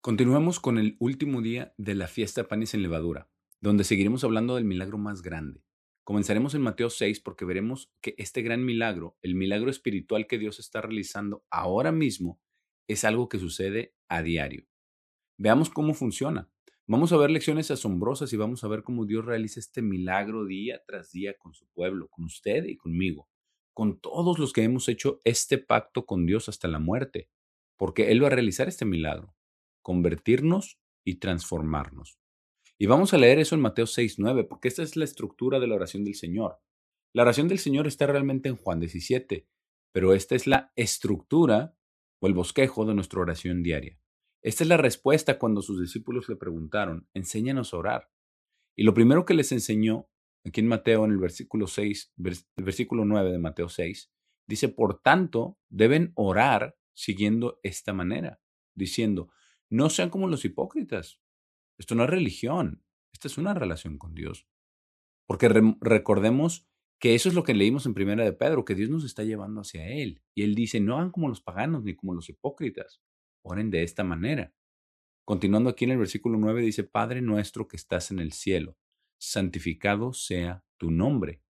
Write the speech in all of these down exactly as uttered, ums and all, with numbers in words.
Continuemos con el último día de la fiesta de panes sin levadura, donde seguiremos hablando del milagro más grande. Comenzaremos en Mateo seis porque veremos que este gran milagro, el milagro espiritual que Dios está realizando ahora mismo, es algo que sucede a diario. Veamos cómo funciona. Vamos a ver lecciones asombrosas y vamos a ver cómo Dios realiza este milagro día tras día con su pueblo, con usted y conmigo, con todos los que hemos hecho este pacto con Dios hasta la muerte, porque Él va a realizar este milagro, convertirnos y transformarnos. Y vamos a leer eso en Mateo seis nueve, porque esta es la estructura de la oración del Señor. La oración del Señor está realmente en Juan diecisiete, pero esta es la estructura o el bosquejo de nuestra oración diaria. Esta es la respuesta cuando sus discípulos le preguntaron, enséñanos a orar. Y lo primero que les enseñó, aquí en Mateo, en el versículo seis, vers- el versículo nueve de Mateo seis, dice, por tanto, deben orar siguiendo esta manera, diciendo, no sean como los hipócritas. Esto no es religión, esta es una relación con Dios. Porque re- recordemos que eso es lo que leímos en Primera de Pedro, que Dios nos está llevando hacia Él. Y Él dice, no hagan como los paganos ni como los hipócritas, oren de esta manera. Continuando aquí en el versículo nueve dice, Padre nuestro que estás en el cielo, santificado sea tu nombre.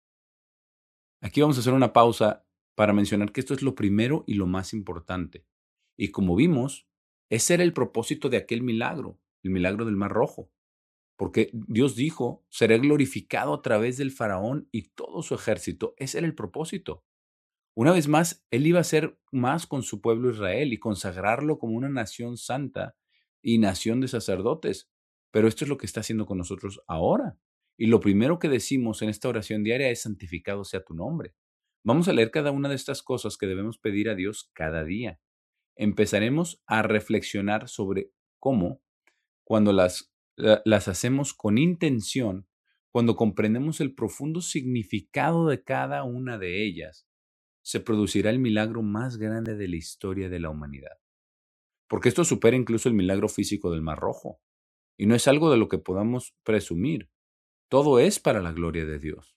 Aquí vamos a hacer una pausa para mencionar que esto es lo primero y lo más importante. Y como vimos, ese era el propósito de aquel milagro, el milagro del Mar Rojo. Porque Dios dijo, seré glorificado a través del faraón y todo su ejército. Ese era el propósito. Una vez más, Él iba a hacer más con su pueblo Israel y consagrarlo como una nación santa y nación de sacerdotes. Pero esto es lo que está haciendo con nosotros ahora. Y lo primero que decimos en esta oración diaria es santificado sea tu nombre. Vamos a leer cada una de estas cosas que debemos pedir a Dios cada día. Empezaremos a reflexionar sobre cómo cuando las, la- las hacemos con intención, cuando comprendemos el profundo significado de cada una de ellas, se producirá el milagro más grande de la historia de la humanidad. Porque esto supera incluso el milagro físico del Mar Rojo. Y no es algo de lo que podamos presumir. Todo es para la gloria de Dios.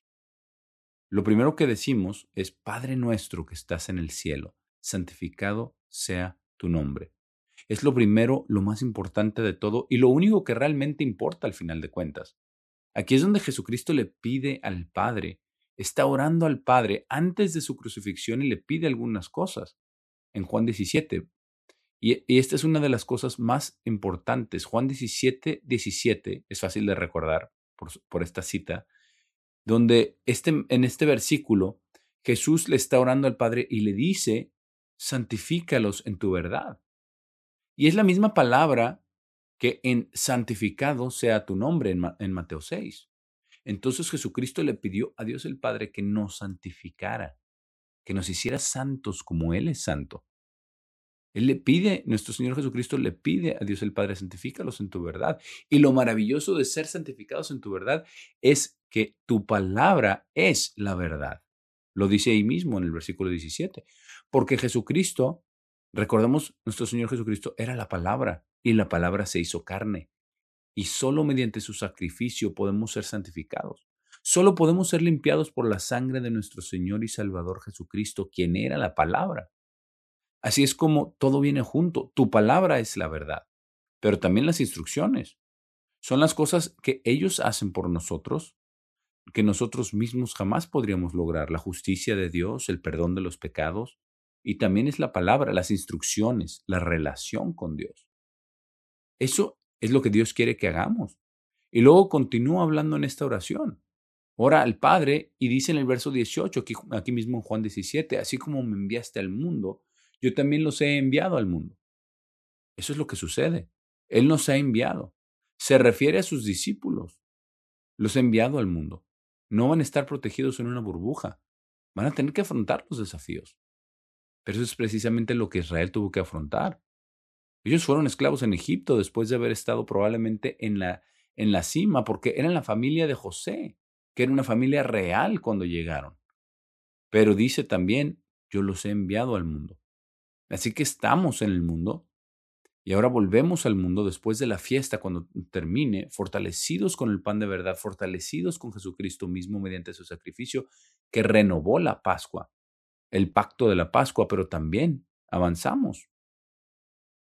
Lo primero que decimos es, Padre nuestro que estás en el cielo, santificado sea tu nombre. Es lo primero, lo más importante de todo y lo único que realmente importa al final de cuentas. Aquí es donde Jesucristo le pide al Padre, está orando al Padre antes de su crucifixión y le pide algunas cosas en Juan diecisiete. Y, y esta es una de las cosas más importantes. Juan diecisiete, diecisiete, es fácil de recordar por, su- por esta cita, donde este, en este versículo Jesús le está orando al Padre y le dice, santifícalos en tu verdad. Y es la misma palabra que en santificado sea tu nombre en, Ma- en Mateo seis. Entonces Jesucristo le pidió a Dios el Padre que nos santificara, que nos hiciera santos como Él es santo. Él le pide, nuestro Señor Jesucristo le pide a Dios el Padre, santifícalos en tu verdad. Y lo maravilloso de ser santificados en tu verdad es que tu palabra es la verdad. Lo dice ahí mismo en el versículo diecisiete. Porque Jesucristo, recordemos, nuestro Señor Jesucristo era la palabra y la palabra se hizo carne. Y solo mediante su sacrificio podemos ser santificados. Solo podemos ser limpiados por la sangre de nuestro Señor y Salvador Jesucristo, quien era la palabra. Así es como todo viene junto. Tu palabra es la verdad, pero también las instrucciones. Son las cosas que ellos hacen por nosotros, que nosotros mismos jamás podríamos lograr. La justicia de Dios, el perdón de los pecados, y también es la palabra, las instrucciones, la relación con Dios. Eso es lo que Dios quiere que hagamos. Y luego continúa hablando en esta oración. Ora al Padre y dice en el verso dieciocho, aquí, aquí mismo en Juan diecisiete, así como me enviaste al mundo, yo también los he enviado al mundo. Eso es lo que sucede. Él nos ha enviado. Se refiere a sus discípulos. Los ha enviado al mundo. No van a estar protegidos en una burbuja. Van a tener que afrontar los desafíos. Pero eso es precisamente lo que Israel tuvo que afrontar. Ellos fueron esclavos en Egipto después de haber estado probablemente en la, en la cima, porque eran la familia de José, que era una familia real cuando llegaron. Pero dice también, yo los he enviado al mundo. Así que estamos en el mundo y ahora volvemos al mundo después de la fiesta, cuando termine, fortalecidos con el pan de verdad, fortalecidos con Jesucristo mismo mediante su sacrificio, que renovó la Pascua, el pacto de la Pascua, pero también avanzamos.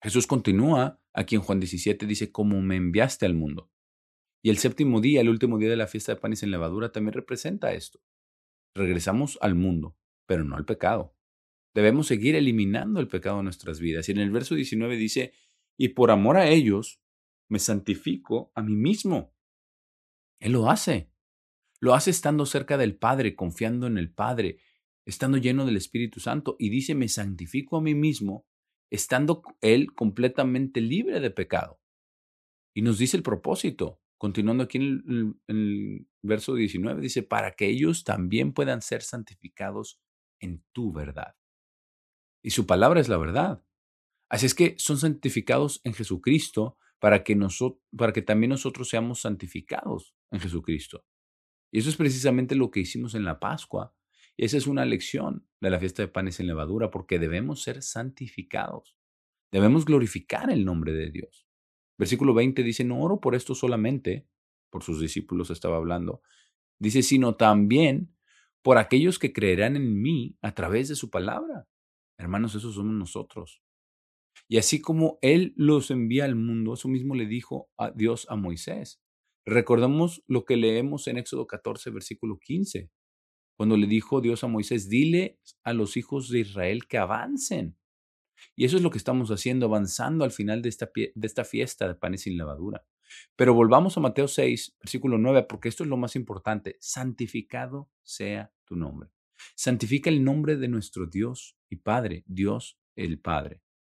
Jesús continúa aquí en Juan diecisiete, dice, como me enviaste al mundo. Y el séptimo día, el último día de la fiesta de panes sin levadura, también representa esto. Regresamos al mundo, pero no al pecado. Debemos seguir eliminando el pecado de nuestras vidas. Y en el verso diecinueve dice, y por amor a ellos, me santifico a mí mismo. Él lo hace. Lo hace estando cerca del Padre, confiando en el Padre, estando lleno del Espíritu Santo. Y dice, me santifico a mí mismo, estando Él completamente libre de pecado. Y nos dice el propósito. Continuando aquí en el, en el verso diecinueve, dice, para que ellos también puedan ser santificados en tu verdad. Y su palabra es la verdad. Así es que son santificados en Jesucristo para que, nosotros, para que también nosotros seamos santificados en Jesucristo. Y eso es precisamente lo que hicimos en la Pascua. Y esa es una lección de la fiesta de panes sin levadura, porque debemos ser santificados. Debemos glorificar el nombre de Dios. Versículo veinte dice, no oro por esto solamente, por sus discípulos estaba hablando, dice, sino también por aquellos que creerán en mí a través de su palabra. Hermanos, esos somos nosotros. Y así como Él los envía al mundo, eso mismo le dijo a Dios a Moisés. Recordemos lo que leemos en Éxodo catorce, versículo quince, cuando le dijo Dios a Moisés, dile a los hijos de Israel que avancen. Y eso es lo que estamos haciendo, avanzando al final de esta, de esta fiesta de panes sin levadura. Pero volvamos a Mateo seis, versículo nueve, porque esto es lo más importante. Santificado sea tu nombre. Santifica el nombre de nuestro Dios y Padre, Dios el Padre.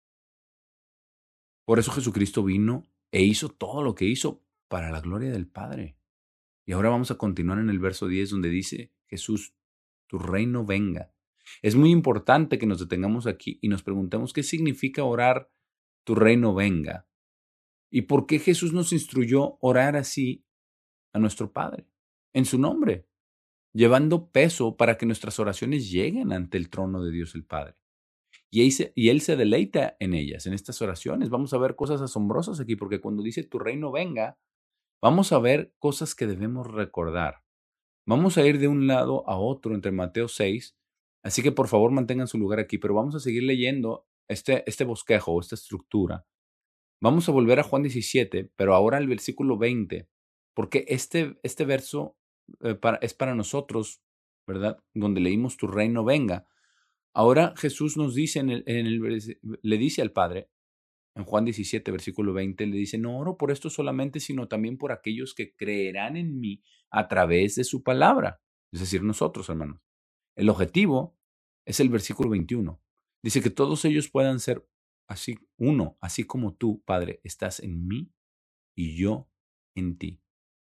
Por eso Jesucristo vino e hizo todo lo que hizo para la gloria del Padre. Y ahora vamos a continuar en el verso diez, donde dice, Jesús, tu reino venga. Es muy importante que nos detengamos aquí y nos preguntemos qué significa orar, tu reino venga. ¿Y por qué Jesús nos instruyó orar así a nuestro Padre? En su nombre, llevando peso para que nuestras oraciones lleguen ante el trono de Dios el Padre. Y él, se, y él se deleita en ellas, en estas oraciones. Vamos a ver cosas asombrosas aquí, porque cuando dice tu reino venga, vamos a ver cosas que debemos recordar. Vamos a ir de un lado a otro entre Mateo seis, así que por favor mantengan su lugar aquí, pero vamos a seguir leyendo este, este bosquejo, esta estructura. Vamos a volver a Juan diecisiete, pero ahora al versículo veinte, porque este, este verso eh, para, es para nosotros, ¿verdad? Donde leímos tu reino venga. Ahora Jesús nos dice, en el, en el, le dice al Padre, en Juan diecisiete, versículo veinte, le dice, no oro por esto solamente, sino también por aquellos que creerán en mí a través de su palabra. Es decir, nosotros, hermanos. El objetivo es el versículo veintiuno. Dice que todos ellos puedan ser así, uno, así como tú, Padre, estás en mí y yo en ti.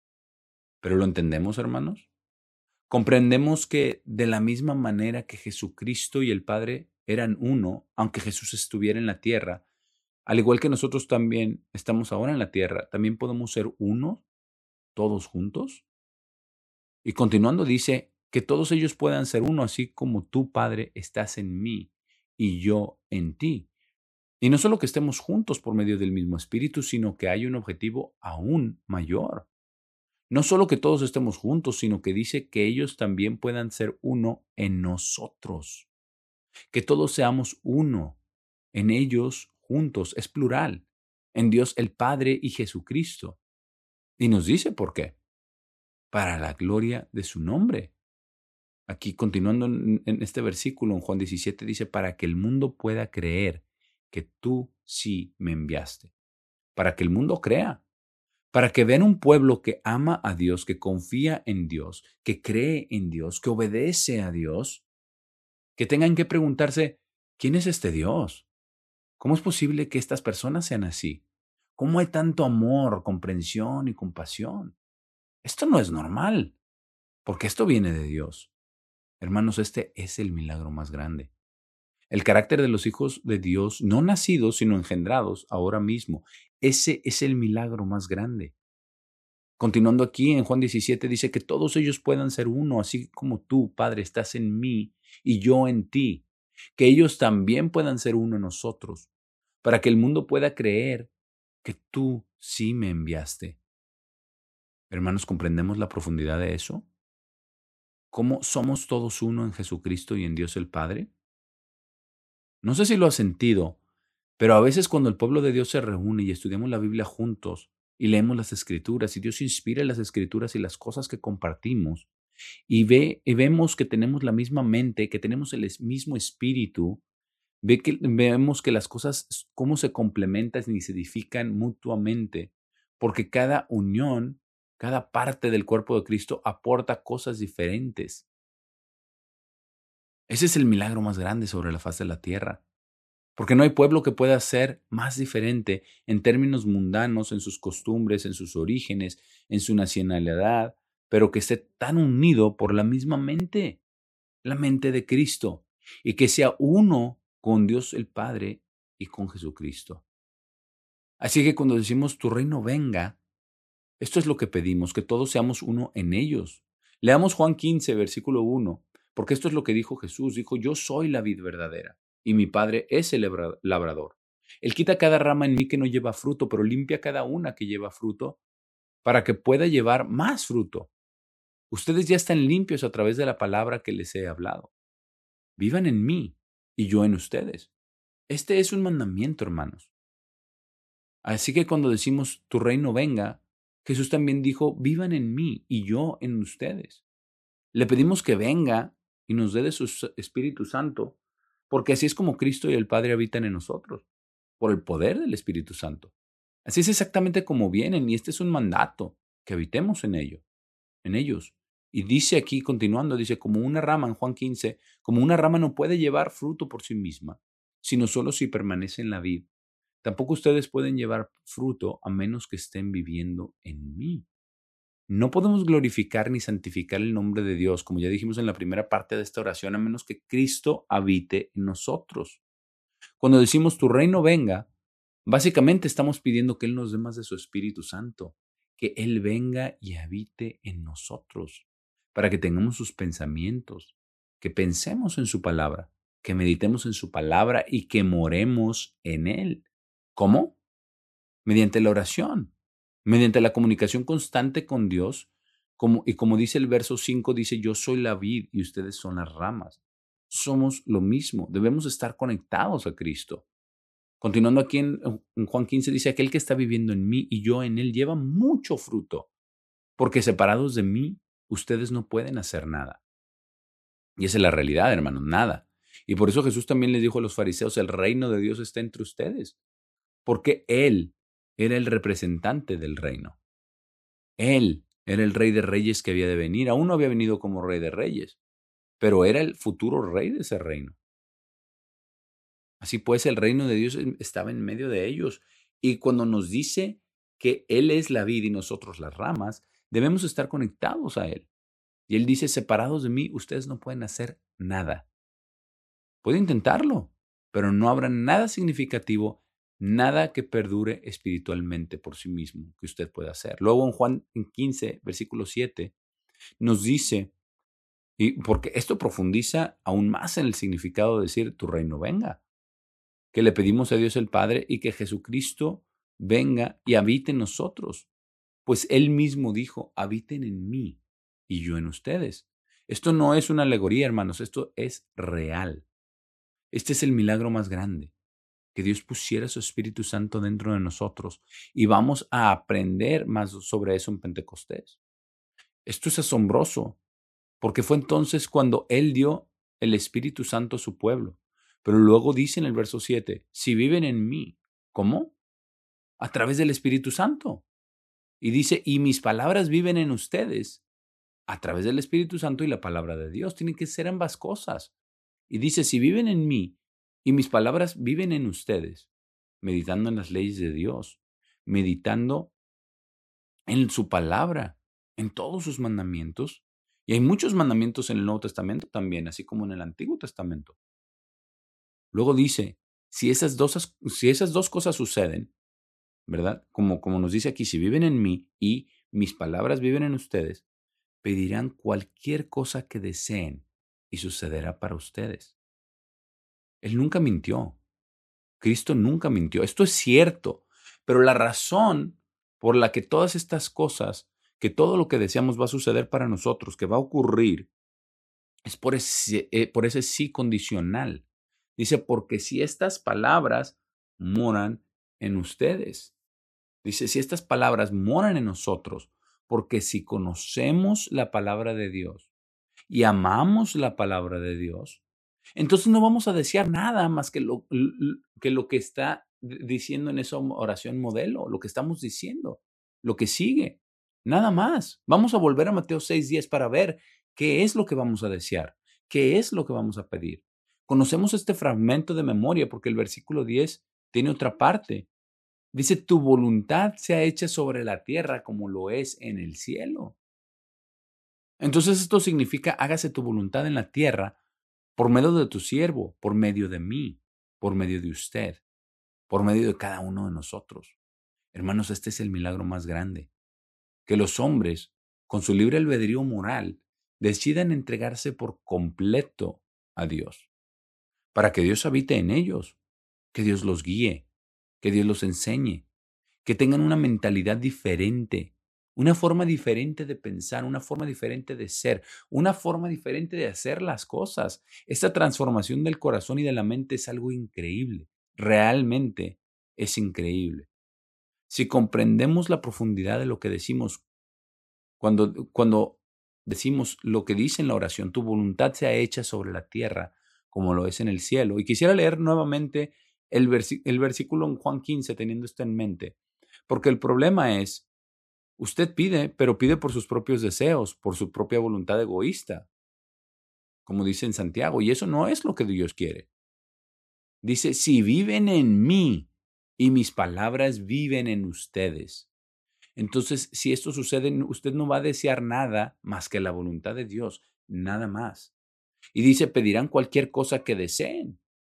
¿Pero lo entendemos, hermanos? Comprendemos que de la misma manera que Jesucristo y el Padre eran uno, aunque Jesús estuviera en la tierra, al igual que nosotros también estamos ahora en la tierra, también podemos ser uno, todos juntos. Y continuando dice, que todos ellos puedan ser uno, así como tú, Padre, estás en mí y yo en ti. Y no solo que estemos juntos por medio del mismo Espíritu, sino que hay un objetivo aún mayor. No solo que todos estemos juntos, sino que dice que ellos también puedan ser uno en nosotros. Que todos seamos uno en ellos juntos, es plural, en Dios el Padre y Jesucristo. Y nos dice por qué. Para la gloria de su nombre. Aquí continuando en, en este versículo, en Juan diecisiete, dice, para que el mundo pueda creer que tú sí me enviaste. Para que el mundo crea. Para que vean un pueblo que ama a Dios, que confía en Dios, que cree en Dios, que obedece a Dios, que tengan que preguntarse, ¿quién es este Dios? ¿Cómo es posible que estas personas sean así? ¿Cómo hay tanto amor, comprensión y compasión? Esto no es normal, porque esto viene de Dios. Hermanos, este es el milagro más grande. El carácter de los hijos de Dios, no nacidos, sino engendrados ahora mismo. Ese es el milagro más grande. Continuando aquí en Juan diecisiete, dice que todos ellos puedan ser uno, así como tú, Padre, estás en mí y yo en ti. Que ellos también puedan ser uno en nosotros, para que el mundo pueda creer que tú sí me enviaste. Hermanos, ¿comprendemos la profundidad de eso? ¿Cómo somos todos uno en Jesucristo y en Dios el Padre? No sé si lo has sentido, Pero a veces cuando el pueblo de Dios se reúne y estudiamos la Biblia juntos y leemos las Escrituras y Dios inspira las Escrituras y las cosas que compartimos y, ve, y vemos que tenemos la misma mente, que tenemos el es- mismo espíritu, ve que, vemos que las cosas, s- cómo se complementan y se edifican mutuamente, porque cada unión, cada parte del cuerpo de Cristo aporta cosas diferentes. Ese es el milagro más grande sobre la faz de la tierra. Porque no hay pueblo que pueda ser más diferente en términos mundanos, en sus costumbres, en sus orígenes, en su nacionalidad, pero que esté tan unido por la misma mente, la mente de Cristo, y que sea uno con Dios el Padre y con Jesucristo. Así que cuando decimos tu reino venga, esto es lo que pedimos, que todos seamos uno en ellos. Leamos Juan quince, versículo uno, porque esto es lo que dijo Jesús. Dijo, yo soy la vid verdadera y mi Padre es el lebra- labrador. Él quita cada rama en mí que no lleva fruto, pero limpia cada una que lleva fruto para que pueda llevar más fruto. Ustedes ya están limpios a través de la palabra que les he hablado. Vivan en mí y yo en ustedes. Este es un mandamiento, hermanos. Así que cuando decimos tu reino venga, Jesús también dijo, vivan en mí y yo en ustedes. Le pedimos que venga y nos dé de su s- Espíritu Santo, porque así es como Cristo y el Padre habitan en nosotros, por el poder del Espíritu Santo. Así es exactamente como vienen y este es un mandato, que habitemos en ello, en ellos. Y dice aquí, continuando, dice, como una rama en Juan quince, como una rama no puede llevar fruto por sí misma, sino solo si permanece en la vid. Tampoco ustedes pueden llevar fruto a menos que estén viviendo en mí. No podemos glorificar ni santificar el nombre de Dios, como ya dijimos en la primera parte de esta oración, a menos que Cristo habite en nosotros. Cuando decimos tu reino venga, básicamente estamos pidiendo que Él nos dé más de su Espíritu Santo, que Él venga y habite en nosotros, para que tengamos sus pensamientos, que pensemos en su palabra, que meditemos en su palabra y que moremos en Él. ¿Cómo? Mediante la oración, mediante la comunicación constante con Dios, como, y como dice el verso cinco, dice, yo soy la vid y ustedes son las ramas. Somos lo mismo, debemos estar conectados a Cristo. Continuando aquí en, en Juan quince, dice, aquel que está viviendo en mí y yo en él lleva mucho fruto, porque separados de mí, ustedes no pueden hacer nada. Y esa es la realidad, hermanos, nada. Y por eso Jesús también les dijo a los fariseos, el reino de Dios está entre ustedes, porque Él era el representante del reino. Él era el rey de reyes que había de venir. Aún no había venido como rey de reyes, pero era el futuro rey de ese reino. Así pues, el reino de Dios estaba en medio de ellos. Y cuando nos dice que Él es la vid y nosotros las ramas, debemos estar conectados a Él. Y Él dice, separados de mí, ustedes no pueden hacer nada. Puede intentarlo, pero no habrá nada significativo, nada que perdure espiritualmente por sí mismo que usted pueda hacer. Luego en Juan quince, versículo siete, nos dice, y porque esto profundiza aún más en el significado de decir tu reino venga, que le pedimos a Dios el Padre y que Jesucristo venga y habite en nosotros, pues Él mismo dijo, habiten en mí y yo en ustedes. Esto no es una alegoría, hermanos, esto es real. Este es el milagro más grande, que Dios pusiera su Espíritu Santo dentro de nosotros y vamos a aprender más sobre eso en Pentecostés. Esto es asombroso, porque fue entonces cuando Él dio el Espíritu Santo a su pueblo. Pero luego dice en el verso siete, si viven en mí, ¿cómo? A través del Espíritu Santo. Y dice, y mis palabras viven en ustedes a través del Espíritu Santo y la palabra de Dios. Tienen que ser ambas cosas. Y dice, si viven en mí y mis palabras viven en ustedes, meditando en las leyes de Dios, meditando en su palabra, en todos sus mandamientos. Y hay muchos mandamientos en el Nuevo Testamento también, así como en el Antiguo Testamento. Luego dice, si esas dos, si esas dos cosas suceden, ¿verdad? Como, como nos dice aquí, si viven en mí y mis palabras viven en ustedes, pedirán cualquier cosa que deseen y sucederá para ustedes. Él nunca mintió. Cristo nunca mintió. Esto es cierto, pero la razón por la que todas estas cosas, que todo lo que deseamos va a suceder para nosotros, que va a ocurrir, es por ese, eh, por ese sí condicional. Dice, porque si estas palabras moran en ustedes. Dice, si estas palabras moran en nosotros, porque si conocemos la palabra de Dios y amamos la palabra de Dios, entonces no vamos a desear nada más que lo, que lo que está diciendo en esa oración modelo, lo que estamos diciendo, lo que sigue, nada más. Vamos a volver a Mateo seis diez para ver qué es lo que vamos a desear, qué es lo que vamos a pedir. Conocemos este fragmento de memoria porque el versículo diez tiene otra parte. Dice, tu voluntad sea hecha sobre la tierra como lo es en el cielo. Entonces esto significa, hágase tu voluntad en la tierra por medio de tu siervo, por medio de mí, por medio de usted, por medio de cada uno de nosotros. Hermanos, este es el milagro más grande, que los hombres, con su libre albedrío moral, decidan entregarse por completo a Dios, para que Dios habite en ellos, que Dios los guíe, que Dios los enseñe, que tengan una mentalidad diferente, una forma diferente de pensar, una forma diferente de ser, una forma diferente de hacer las cosas. Esta transformación del corazón y de la mente es algo increíble, realmente es increíble. Si comprendemos la profundidad de lo que decimos, cuando, cuando decimos lo que dice en la oración, tu voluntad sea hecha sobre la tierra como lo es en el cielo. Y quisiera leer nuevamente el, versi- el versículo en Juan quince teniendo esto en mente. Porque el problema es, usted pide, pero pide por sus propios deseos, por su propia voluntad egoísta, como dice en Santiago, y eso no es lo que Dios quiere. Dice, si viven en mí y mis palabras viven en ustedes. Entonces, si esto sucede, usted no va a desear nada más que la voluntad de Dios, nada más. Y dice, pedirán cualquier cosa que deseen.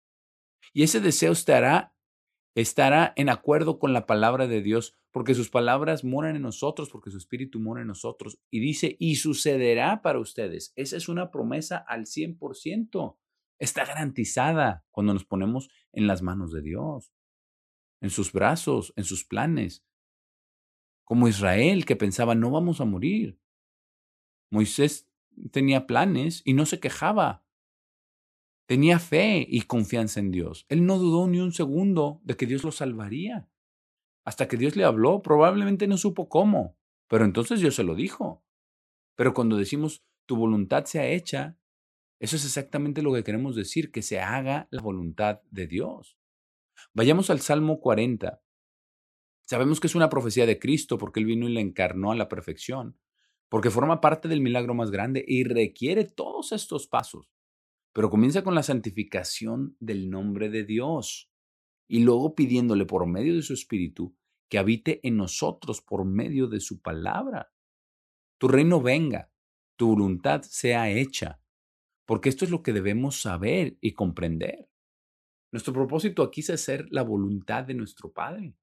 Y ese deseo estará estará en acuerdo con la palabra de Dios, porque sus palabras moran en nosotros, porque su espíritu mora en nosotros. Y dice, y sucederá para ustedes. Esa es una promesa al cien por ciento. Está garantizada cuando nos ponemos en las manos de Dios, en sus brazos, en sus planes. Como Israel, que pensaba, no vamos a morir. Moisés tenía planes y no se quejaba. Tenía fe y confianza en Dios. Él no dudó ni un segundo de que Dios lo salvaría. Hasta que Dios le habló, probablemente no supo cómo, pero entonces Dios se lo dijo. Pero cuando decimos, tu voluntad sea hecha, eso es exactamente lo que queremos decir, que se haga la voluntad de Dios. Vayamos al Salmo cuarenta. Sabemos que es una profecía de Cristo porque Él vino y la encarnó a la perfección, porque forma parte del milagro más grande y requiere todos estos pasos. Pero comienza con la santificación del nombre de Dios y luego pidiéndole por medio de su Espíritu que habite en nosotros por medio de su palabra. Tu reino venga, tu voluntad sea hecha, porque esto es lo que debemos saber y comprender. Nuestro propósito aquí es hacer la voluntad de nuestro Padre,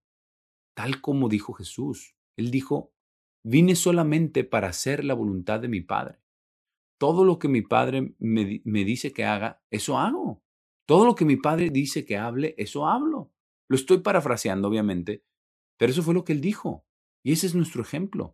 tal como dijo Jesús. Él dijo, vine solamente para hacer la voluntad de mi Padre. Todo lo que mi Padre me, me dice que haga, eso hago. Todo lo que mi Padre dice que hable, eso hablo. Lo estoy parafraseando, obviamente, pero eso fue lo que Él dijo. Y ese es nuestro ejemplo.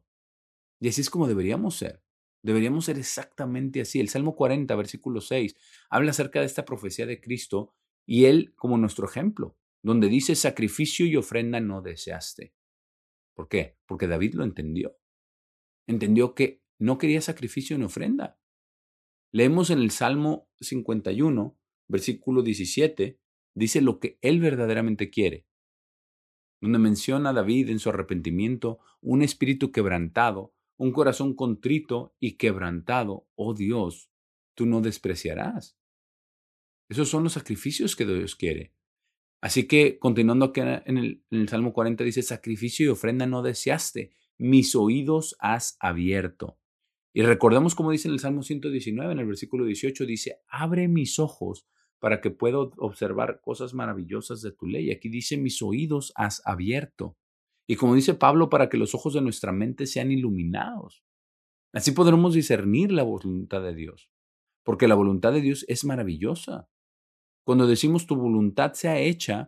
Y así es como deberíamos ser. Deberíamos ser exactamente así. El Salmo cuarenta, versículo seis, habla acerca de esta profecía de Cristo y Él como nuestro ejemplo, donde dice, sacrificio y ofrenda no deseaste. ¿Por qué? Porque David lo entendió. Entendió que no quería sacrificio ni ofrenda. Leemos en el Salmo cincuenta y uno, versículo diecisiete, dice lo que Él verdaderamente quiere, donde menciona a David en su arrepentimiento un espíritu quebrantado, un corazón contrito y quebrantado, oh Dios, tú no despreciarás. Esos son los sacrificios que Dios quiere. Así que, continuando aquí en el, en el Salmo cuarenta, dice, sacrificio y ofrenda no deseaste, mis oídos has abierto. Y recordemos como dice en el Salmo ciento diecinueve, en el versículo dieciocho, dice, abre mis ojos para que pueda observar cosas maravillosas de tu ley. Aquí dice, mis oídos has abierto. Y como dice Pablo, para que los ojos de nuestra mente sean iluminados. Así podremos discernir la voluntad de Dios, porque la voluntad de Dios es maravillosa. Cuando decimos tu voluntad sea hecha,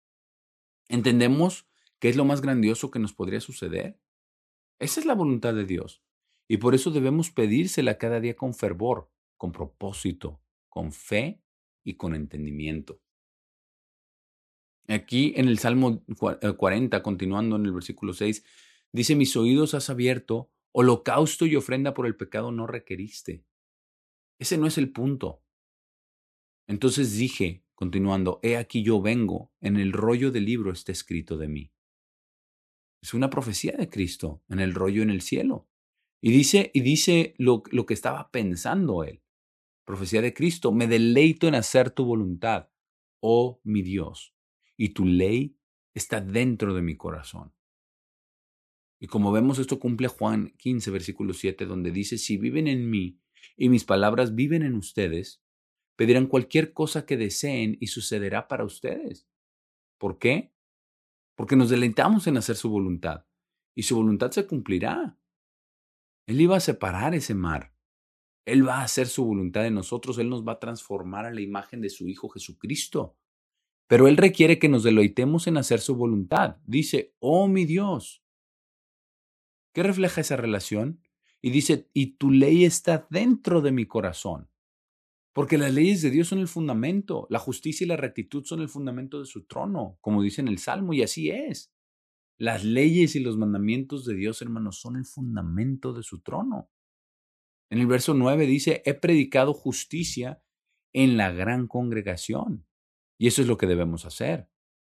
entendemos que es lo más grandioso que nos podría suceder. Esa es la voluntad de Dios. Y por eso debemos pedírsela cada día con fervor, con propósito, con fe y con entendimiento. Aquí en el Salmo cuarenta, continuando en el versículo seis, dice, mis oídos has abierto, holocausto y ofrenda por el pecado no requeriste. Ese no es el punto. Entonces dije, continuando, he aquí yo vengo, en el rollo del libro está escrito de mí. Es una profecía de Cristo en el rollo en el cielo. Y dice, y dice lo, lo que estaba pensando él. Profecía de Cristo, me deleito en hacer tu voluntad, oh mi Dios, y tu ley está dentro de mi corazón. Y como vemos, esto cumple Juan quince, versículo siete, donde dice, si viven en mí y mis palabras viven en ustedes, pedirán cualquier cosa que deseen y sucederá para ustedes. ¿Por qué? Porque nos deleitamos en hacer su voluntad y su voluntad se cumplirá. Él iba a separar ese mar. Él va a hacer su voluntad en nosotros. Él nos va a transformar a la imagen de su Hijo Jesucristo. Pero Él requiere que nos deleitemos en hacer su voluntad. Dice, oh mi Dios. ¿Qué refleja esa relación? Y dice, y tu ley está dentro de mi corazón. Porque las leyes de Dios son el fundamento. La justicia y la rectitud son el fundamento de su trono, como dice en el Salmo, y así es. Las leyes y los mandamientos de Dios, hermanos, son el fundamento de su trono. En el verso nueve dice, he predicado justicia en la gran congregación. Y eso es lo que debemos hacer.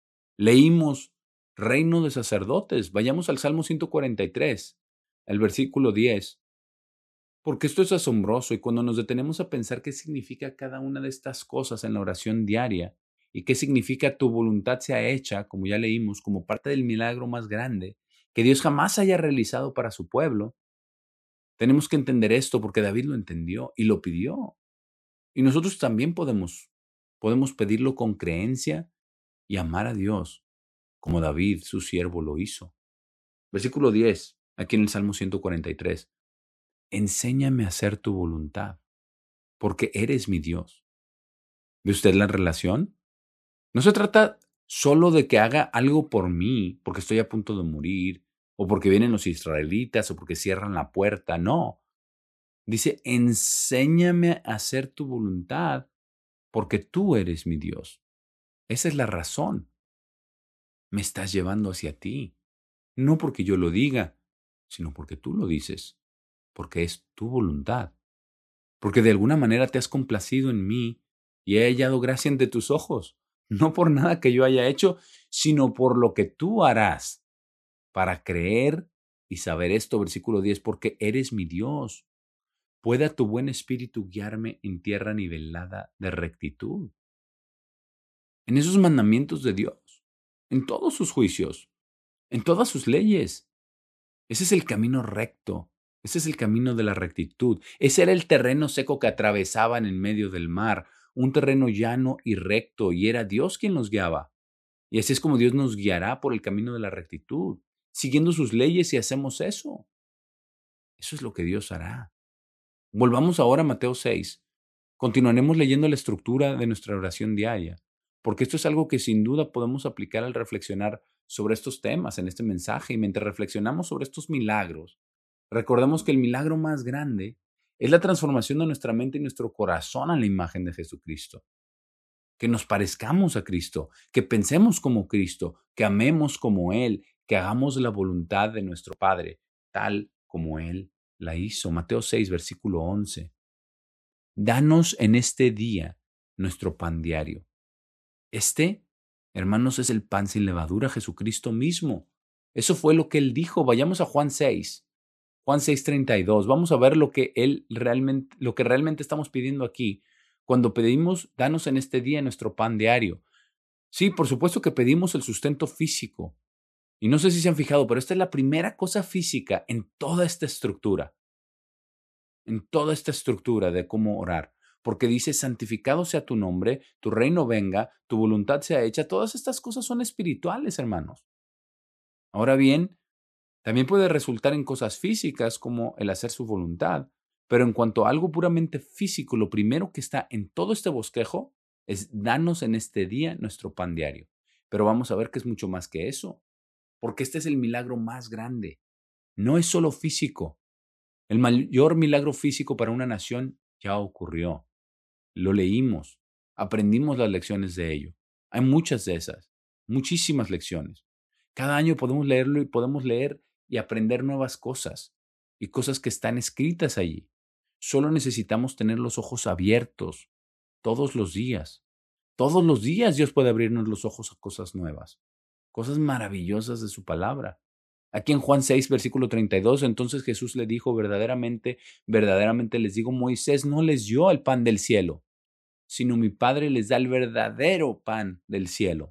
Leímos reino de sacerdotes. Vayamos al Salmo ciento cuarenta y tres, el versículo diez. Porque esto es asombroso y cuando nos detenemos a pensar qué significa cada una de estas cosas en la oración diaria y qué significa tu voluntad sea hecha, como ya leímos, como parte del milagro más grande que Dios jamás haya realizado para su pueblo, tenemos que entender esto porque David lo entendió y lo pidió. Y nosotros también podemos, podemos pedirlo con creencia y amar a Dios como David, su siervo, lo hizo. Versículo diez, aquí en el Salmo ciento cuarenta y tres. Enséñame a hacer tu voluntad, porque eres mi Dios. ¿Ve usted la relación? No se trata solo de que haga algo por mí, porque estoy a punto de morir, o porque vienen los israelitas, o porque cierran la puerta. No. Dice, enséñame a hacer tu voluntad, porque tú eres mi Dios. Esa es la razón. Me estás llevando hacia ti. No porque yo lo diga, sino porque tú lo dices, porque es tu voluntad. Porque de alguna manera te has complacido en mí y he hallado gracia ante tus ojos, no por nada que yo haya hecho, sino por lo que tú harás, para creer y saber esto, versículo diez, porque eres mi Dios. Pueda tu buen espíritu guiarme en tierra nivelada de rectitud. En esos mandamientos de Dios, en todos sus juicios, en todas sus leyes. Ese es el camino recto. Ese es el camino de la rectitud. Ese era el terreno seco que atravesaban en medio del mar, un terreno llano y recto, y era Dios quien los guiaba. Y así es como Dios nos guiará por el camino de la rectitud, siguiendo sus leyes y hacemos eso. Eso es lo que Dios hará. Volvamos ahora a Mateo seis. Continuaremos leyendo la estructura de nuestra oración diaria, porque esto es algo que sin duda podemos aplicar al reflexionar sobre estos temas en este mensaje. Y mientras reflexionamos sobre estos milagros, recordemos que el milagro más grande es la transformación de nuestra mente y nuestro corazón a la imagen de Jesucristo. Que nos parezcamos a Cristo, que pensemos como Cristo, que amemos como Él, que hagamos la voluntad de nuestro Padre, tal como Él la hizo. Mateo seis, versículo once. Danos en este día nuestro pan diario. Este, hermanos, es el pan sin levadura, Jesucristo mismo. Eso fue lo que Él dijo. Vayamos a Juan seis. Juan seis treinta y dos. Vamos a ver lo que él realmente, lo que realmente estamos pidiendo aquí. Cuando pedimos, danos en este día nuestro pan diario. Sí, por supuesto que pedimos el sustento físico. Y no sé si se han fijado, pero esta es la primera cosa física en toda esta estructura. En toda esta estructura de cómo orar. Porque dice, santificado sea tu nombre, tu reino venga, tu voluntad sea hecha. Todas estas cosas son espirituales, hermanos. Ahora bien, también puede resultar en cosas físicas como el hacer su voluntad, pero en cuanto a algo puramente físico, lo primero que está en todo este bosquejo es danos en este día nuestro pan diario. Pero vamos a ver que es mucho más que eso, porque este es el milagro más grande. No es solo físico. El mayor milagro físico para una nación ya ocurrió. Lo leímos, aprendimos las lecciones de ello. Hay muchas de esas. muchísimas lecciones. Cada año podemos leerlo y podemos leer y aprender nuevas cosas y cosas que están escritas allí. Solo necesitamos tener los ojos abiertos todos los días. Todos los días Dios puede abrirnos los ojos a cosas nuevas, cosas maravillosas de su palabra. Aquí en Juan seis, versículo treinta y dos, entonces Jesús le dijo, verdaderamente, verdaderamente les digo, Moisés no les dio el pan del cielo, sino mi Padre les da el verdadero pan del cielo.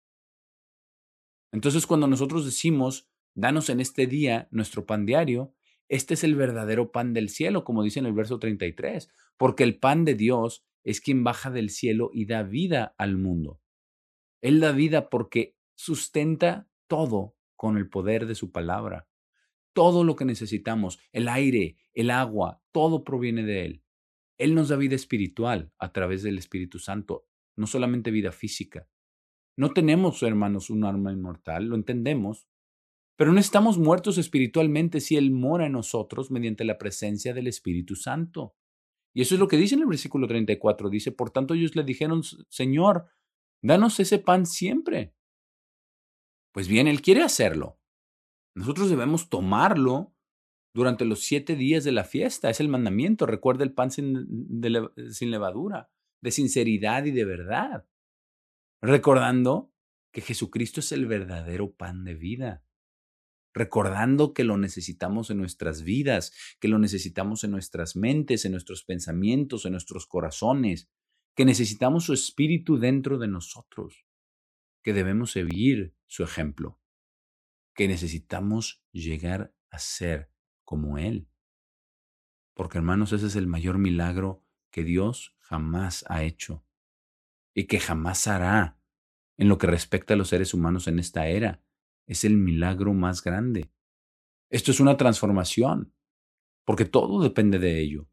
Entonces, cuando nosotros decimos, danos en este día nuestro pan diario, este es el verdadero pan del cielo, como dice en el verso treinta y tres, porque el pan de Dios es quien baja del cielo y da vida al mundo. Él da vida porque sustenta todo con el poder de su palabra. Todo lo que necesitamos, el aire, el agua, todo proviene de Él. Él nos da vida espiritual a través del Espíritu Santo, no solamente vida física. No tenemos, hermanos, un alma inmortal, lo entendemos, pero no estamos muertos espiritualmente si Él mora en nosotros mediante la presencia del Espíritu Santo. Y eso es lo que dice en el versículo treinta y cuatro. Dice, por tanto ellos le dijeron, Señor, danos ese pan siempre. Pues bien, Él quiere hacerlo. Nosotros debemos tomarlo durante los siete días de la fiesta. Es el mandamiento. Recuerda el pan sin, de, sin levadura, de sinceridad y de verdad. Recordando que Jesucristo es el verdadero pan de vida. Recordando que lo necesitamos en nuestras vidas, que lo necesitamos en nuestras mentes, en nuestros pensamientos, en nuestros corazones, que necesitamos su espíritu dentro de nosotros, que debemos seguir su ejemplo, que necesitamos llegar a ser como Él. Porque, hermanos, ese es el mayor milagro que Dios jamás ha hecho y que jamás hará en lo que respecta a los seres humanos en esta era. Es el milagro más grande. Esto es una transformación, porque todo depende de ello.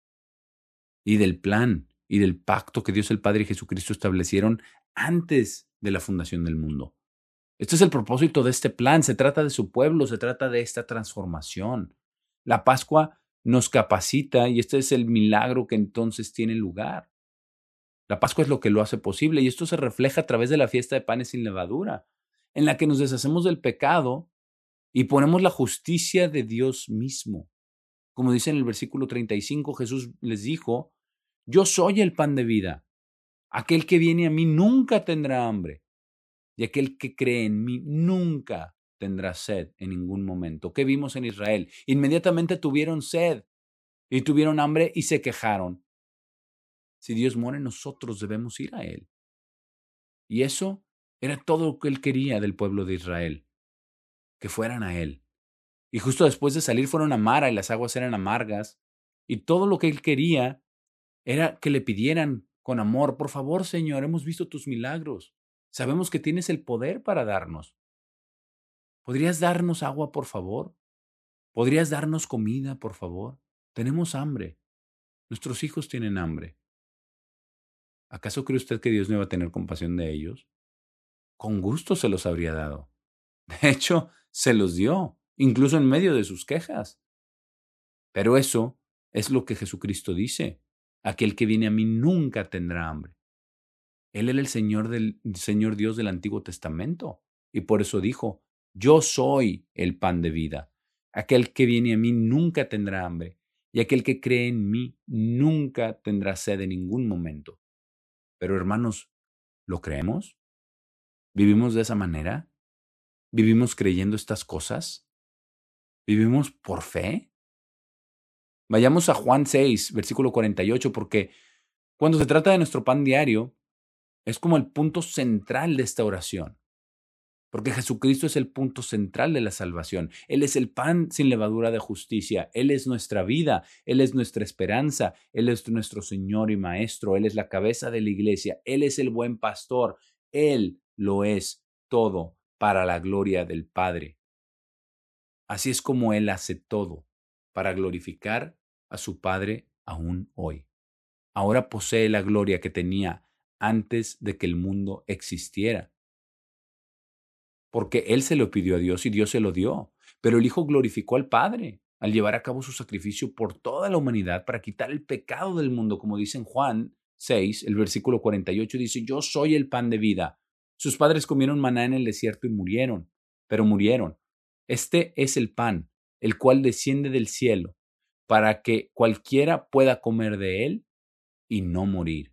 Y del plan y del pacto que Dios el Padre y Jesucristo establecieron antes de la fundación del mundo. Este es el propósito de este plan. Se trata de su pueblo, se trata de esta transformación. La Pascua nos capacita y este es el milagro que entonces tiene lugar. La Pascua es lo que lo hace posible y esto se refleja a través de la fiesta de panes sin levadura, en la que nos deshacemos del pecado y ponemos la justicia de Dios mismo. Como dice en el versículo treinta y cinco, Jesús les dijo, yo soy el pan de vida. Aquel que viene a mí nunca tendrá hambre y aquel que cree en mí nunca tendrá sed en ningún momento. ¿Qué vimos en Israel? Inmediatamente tuvieron sed y tuvieron hambre y se quejaron. Si Dios mora en nosotros, debemos ir a Él. Y eso era todo lo que Él quería del pueblo de Israel, que fueran a Él. Y justo después de salir fueron a Mara y las aguas eran amargas. Y todo lo que Él quería era que le pidieran con amor, por favor, Señor, hemos visto tus milagros. Sabemos que tienes el poder para darnos. ¿Podrías darnos agua, por favor? ¿Podrías darnos comida, por favor? Tenemos hambre. Nuestros hijos tienen hambre. ¿Acaso cree usted que Dios no iba a tener compasión de ellos? Con gusto se los habría dado. De hecho, se los dio, incluso en medio de sus quejas. Pero eso es lo que Jesucristo dice. Aquel que viene a mí nunca tendrá hambre. Él era el Señor, del, Señor Dios del Antiguo Testamento. Y por eso dijo, yo soy el pan de vida. Aquel que viene a mí nunca tendrá hambre. Y aquel que cree en mí nunca tendrá sed en ningún momento. Pero hermanos, ¿lo creemos? ¿Vivimos de esa manera? ¿Vivimos creyendo estas cosas? ¿Vivimos por fe? Vayamos a Juan seis, versículo cuarenta y ocho, porque cuando se trata de nuestro pan diario, es como el punto central de esta oración. Porque Jesucristo es el punto central de la salvación. Él es el pan sin levadura de justicia. Él es nuestra vida. Él es nuestra esperanza. Él es nuestro Señor y Maestro. Él es la cabeza de la iglesia. Él es el buen pastor. Él lo es todo para la gloria del Padre. Así es como Él hace todo para glorificar a su Padre aún hoy. Ahora posee la gloria que tenía antes de que el mundo existiera. Porque Él se lo pidió a Dios y Dios se lo dio. Pero el Hijo glorificó al Padre al llevar a cabo su sacrificio por toda la humanidad para quitar el pecado del mundo, como dice en Juan seis, el versículo cuarenta y ocho, dice, yo soy el pan de vida. Sus padres comieron maná en el desierto y murieron, pero murieron. Este es el pan, el cual desciende del cielo, para que cualquiera pueda comer de él y no morir.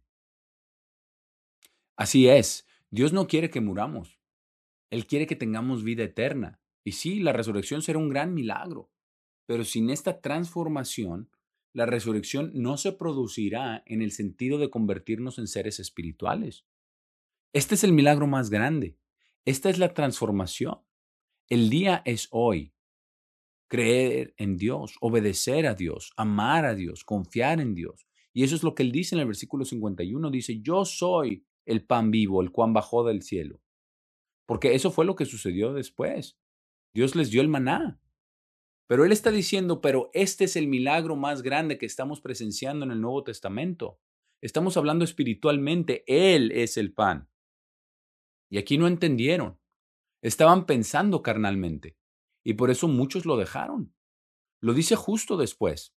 Así es, Dios no quiere que muramos. Él quiere que tengamos vida eterna. Y sí, la resurrección será un gran milagro, pero sin esta transformación, la resurrección no se producirá en el sentido de convertirnos en seres espirituales. Este es el milagro más grande. Esta es la transformación. El día es hoy. Creer en Dios, obedecer a Dios, amar a Dios, confiar en Dios. Y eso es lo que él dice en el versículo cincuenta y uno. Dice, yo soy el pan vivo, el cual bajó del cielo. Porque eso fue lo que sucedió después. Dios les dio el maná. Pero él está diciendo, pero este es el milagro más grande que estamos presenciando en el Nuevo Testamento. Estamos hablando espiritualmente. Él es el pan. Y aquí no entendieron. Estaban pensando carnalmente. Y por eso muchos lo dejaron. Lo dice justo después.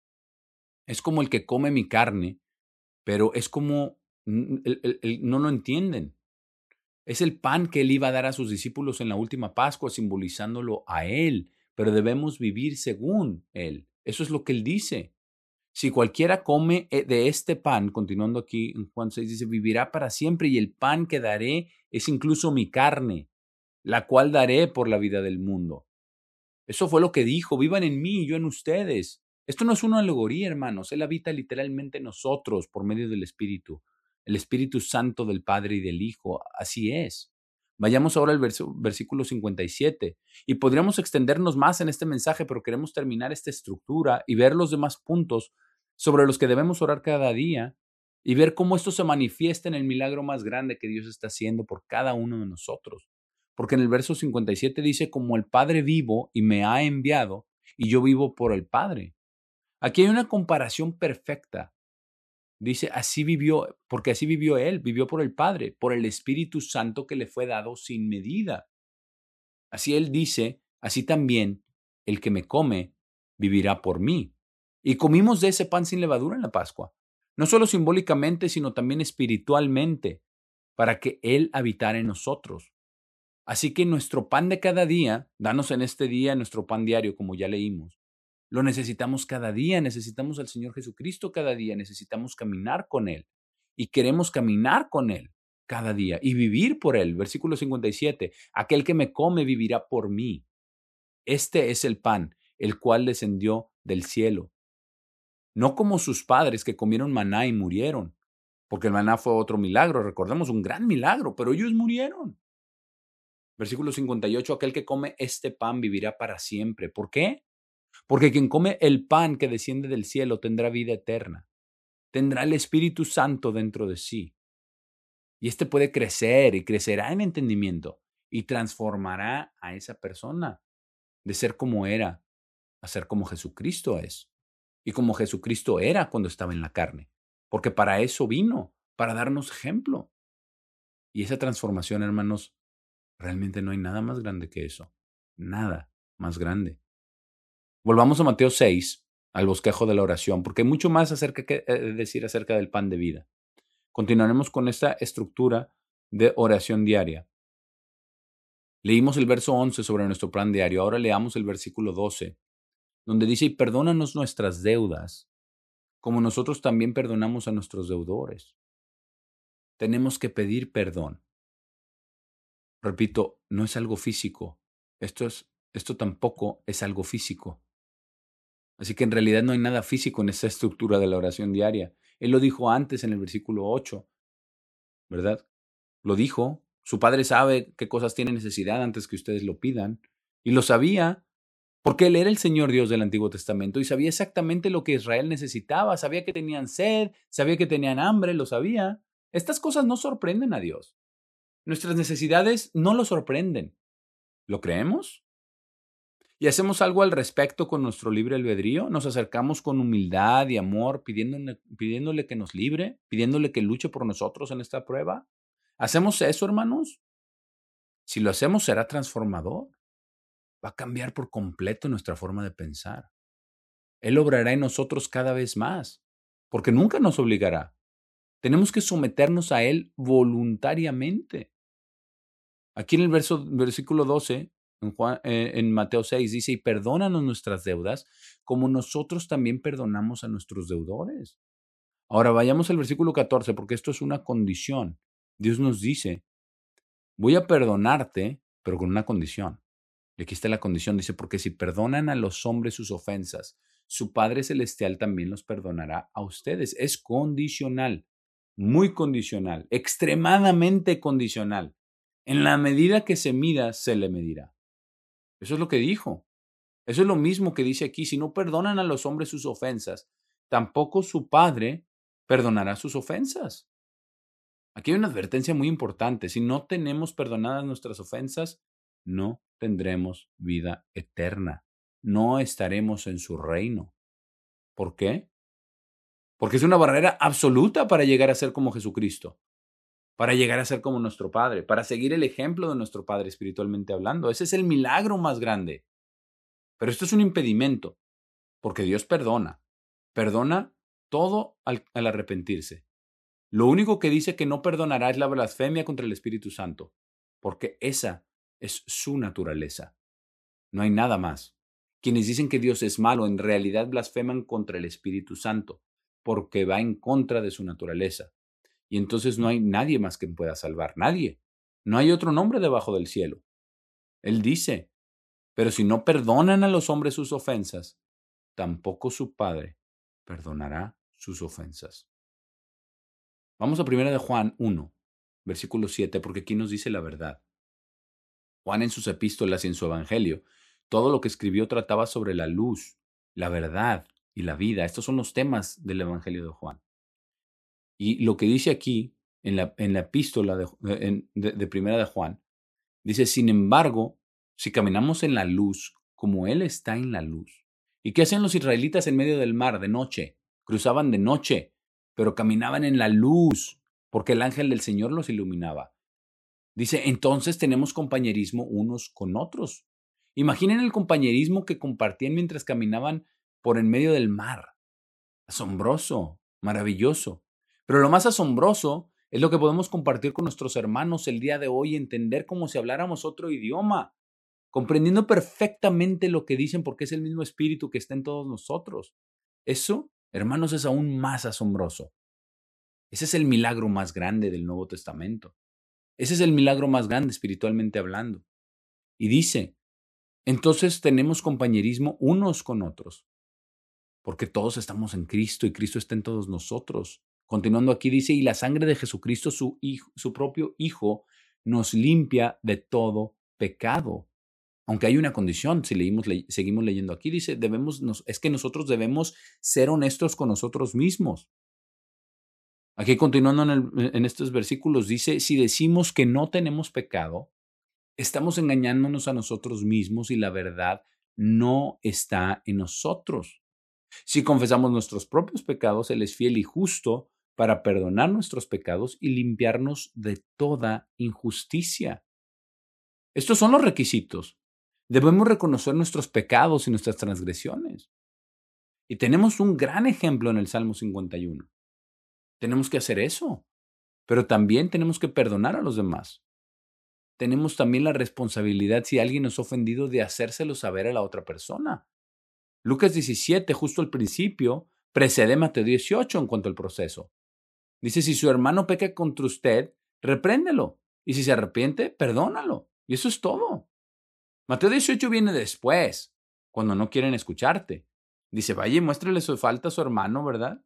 Es como el que come mi carne, pero es como, el, el, el, no lo entienden. Es el pan que él iba a dar a sus discípulos en la última Pascua, simbolizándolo a él, pero debemos vivir según él. Eso es lo que él dice. Si cualquiera come de este pan, continuando aquí en Juan seis, dice, vivirá para siempre y el pan que daré es incluso mi carne, la cual daré por la vida del mundo. Eso fue lo que dijo, vivan en mí y yo en ustedes. Esto no es una alegoría, hermanos. Él habita literalmente en nosotros por medio del Espíritu, el Espíritu Santo del Padre y del Hijo. Así es. Vayamos ahora al vers- versículo cincuenta y siete. Y podríamos extendernos más en este mensaje, pero queremos terminar esta estructura y ver los demás puntos sobre los que debemos orar cada día y ver cómo esto se manifiesta en el milagro más grande que Dios está haciendo por cada uno de nosotros. Porque en el verso cincuenta y siete dice, como el Padre vivo y me ha enviado, y yo vivo por el Padre. Aquí hay una comparación perfecta. Dice, así vivió, porque así vivió Él, vivió por el Padre, por el Espíritu Santo que le fue dado sin medida. Así Él dice, así también el que me come vivirá por mí. Y comimos de ese pan sin levadura en la Pascua, no solo simbólicamente, sino también espiritualmente, para que Él habitara en nosotros. Así que nuestro pan de cada día, danos en este día nuestro pan diario, como ya leímos. Lo necesitamos cada día, necesitamos al Señor Jesucristo cada día, necesitamos caminar con Él. Y queremos caminar con Él cada día y vivir por Él. Versículo cincuenta y siete, aquel que me come vivirá por mí. Este es el pan, el cual descendió del cielo. No como sus padres que comieron maná y murieron, porque el maná fue otro milagro, recordemos, un gran milagro, pero ellos murieron. Versículo cincuenta y ocho, aquel que come este pan vivirá para siempre. ¿Por qué? Porque quien come el pan que desciende del cielo tendrá vida eterna. Tendrá el Espíritu Santo dentro de sí. Y este puede crecer y crecerá en entendimiento y transformará a esa persona de ser como era a ser como Jesucristo es. Y como Jesucristo era cuando estaba en la carne. Porque para eso vino, para darnos ejemplo. Y esa transformación, hermanos, realmente no hay nada más grande que eso. Nada más grande. Volvamos a Mateo seis, al bosquejo de la oración, porque hay mucho más acerca que eh, decir acerca del pan de vida. Continuaremos con esta estructura de oración diaria. Leímos el verso once sobre nuestro plan diario. Ahora leamos el versículo doce, donde dice, y perdónanos nuestras deudas, como nosotros también perdonamos a nuestros deudores. Tenemos que pedir perdón. Repito, no es algo físico. Esto, es, esto tampoco es algo físico. Así que en realidad no hay nada físico en esta estructura de la oración diaria. Él lo dijo antes en el versículo ocho, ¿verdad? Lo dijo. Su padre sabe qué cosas tiene necesidad antes que ustedes lo pidan. Y lo sabía porque él era el Señor Dios del Antiguo Testamento y sabía exactamente lo que Israel necesitaba. Sabía que tenían sed, sabía que tenían hambre, lo sabía. Estas cosas no sorprenden a Dios. Nuestras necesidades no lo sorprenden. ¿Lo creemos? ¿Y hacemos algo al respecto con nuestro libre albedrío? ¿Nos acercamos con humildad y amor pidiéndole, pidiéndole que nos libre, pidiéndole que luche por nosotros en esta prueba? ¿Hacemos eso, hermanos? Si lo hacemos, será transformador. Va a cambiar por completo nuestra forma de pensar. Él obrará en nosotros cada vez más, porque nunca nos obligará. Tenemos que someternos a Él voluntariamente. Aquí en el verso, versículo doce, en, Juan, eh, en Mateo seis, dice, y perdónanos nuestras deudas, como nosotros también perdonamos a nuestros deudores. Ahora vayamos al versículo catorce, porque esto es una condición. Dios nos dice, voy a perdonarte, pero con una condición. Y aquí está la condición, dice, porque si perdonan a los hombres sus ofensas, su Padre Celestial también los perdonará a ustedes. Es condicional, muy condicional, extremadamente condicional. En la medida que se mida, se le medirá. Eso es lo que dijo. Eso es lo mismo que dice aquí. Si no perdonan a los hombres sus ofensas, tampoco su Padre perdonará sus ofensas. Aquí hay una advertencia muy importante. Si no tenemos perdonadas nuestras ofensas, no tendremos vida eterna. No estaremos en su reino. ¿Por qué? Porque es una barrera absoluta para llegar a ser como Jesucristo, para llegar a ser como nuestro Padre, para seguir el ejemplo de nuestro Padre espiritualmente hablando. Ese es el milagro más grande. Pero esto es un impedimento, porque Dios perdona. Perdona todo al, al arrepentirse. Lo único que dice que no perdonará es la blasfemia contra el Espíritu Santo, porque esa es su naturaleza. No hay nada más. Quienes dicen que Dios es malo en realidad blasfeman contra el Espíritu Santo, porque va en contra de su naturaleza. Y entonces no hay nadie más que pueda salvar, nadie. No hay otro nombre debajo del cielo. Él dice, pero si no perdonan a los hombres sus ofensas, tampoco su Padre perdonará sus ofensas. Vamos a primera de Juan uno, versículo siete, porque aquí nos dice la verdad. Juan en sus epístolas y en su evangelio, todo lo que escribió trataba sobre la luz, la verdad y la vida. Estos son los temas del evangelio de Juan. Y lo que dice aquí en la, en la epístola de, en, de, de primera de Juan, dice, sin embargo, si caminamos en la luz como Él está en la luz. ¿Y qué hacían los israelitas en medio del mar de noche? Cruzaban de noche, pero caminaban en la luz, porque el ángel del Señor los iluminaba. Dice, entonces tenemos compañerismo unos con otros. Imaginen el compañerismo que compartían mientras caminaban por en medio del mar. Asombroso, maravilloso. Pero lo más asombroso es lo que podemos compartir con nuestros hermanos el día de hoy, entender como si habláramos otro idioma, comprendiendo perfectamente lo que dicen porque es el mismo espíritu que está en todos nosotros. Eso, hermanos, es aún más asombroso. Ese es el milagro más grande del Nuevo Testamento. Ese es el milagro más grande espiritualmente hablando. Y dice, entonces tenemos compañerismo unos con otros, porque todos estamos en Cristo y Cristo está en todos nosotros. Continuando aquí dice, y la sangre de Jesucristo, su, hijo, su propio Hijo, nos limpia de todo pecado. Aunque hay una condición, si leímos, le, seguimos leyendo aquí, dice, debemos, nos, es que nosotros debemos ser honestos con nosotros mismos. Aquí continuando en, el, en estos versículos dice, si decimos que no tenemos pecado, estamos engañándonos a nosotros mismos y la verdad no está en nosotros. Si confesamos nuestros propios pecados, Él es fiel y justo para perdonar nuestros pecados y limpiarnos de toda injusticia. Estos son los requisitos. Debemos reconocer nuestros pecados y nuestras transgresiones. Y tenemos un gran ejemplo en el Salmo cincuenta y uno. Tenemos que hacer eso, pero también tenemos que perdonar a los demás. Tenemos también la responsabilidad, si alguien nos ha ofendido, de hacérselo saber a la otra persona. Lucas diecisiete, justo al principio, precede Mateo dieciocho en cuanto al proceso. Dice, si su hermano peca contra usted, repréndelo. Y si se arrepiente, perdónalo. Y eso es todo. Mateo dieciocho viene después, cuando no quieren escucharte. Dice, vaya y muéstrele su falta a su hermano, ¿verdad?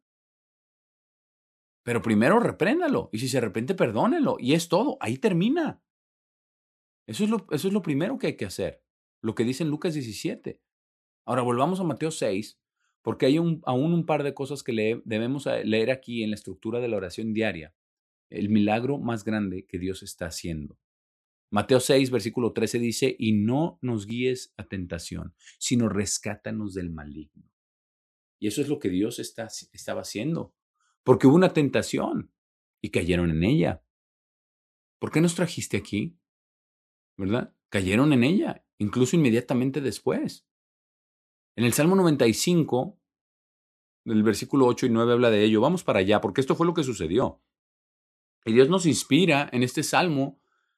Pero primero repréndalo. Y si se arrepiente, perdónelo. Y es todo. Ahí termina. Eso es lo, eso es lo primero que hay que hacer. Lo que dice en Lucas diecisiete. Ahora volvamos a Mateo seis, porque hay un, aún un par de cosas que lee, debemos leer aquí en la estructura de la oración diaria. El milagro más grande que Dios está haciendo. Mateo seis, versículo trece dice, y no nos guíes a tentación, sino rescátanos del maligno. Y eso es lo que Dios está, estaba haciendo, porque hubo una tentación y cayeron en ella. ¿Por qué nos trajiste aquí? ¿Verdad? Cayeron en ella, incluso inmediatamente después. En el Salmo noventa y cinco, del versículo ocho y nueve habla de ello. Vamos para allá, porque esto fue lo que sucedió. Y Dios nos inspira en este Salmo